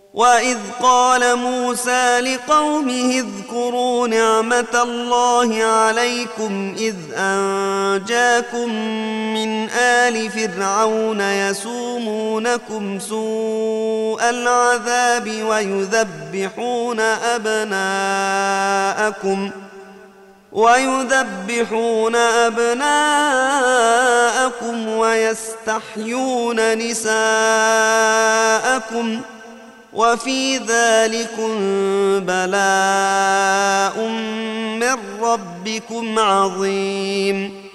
وإذ قال موسى لقومه اذكروا نعمة الله عليكم إذ أنجاكم من آل فرعون يسومونكم سوء العذاب ويذبحون أبناءكم ويستحيون نساءكم وفي ذلكم بلاء من ربكم عظيم.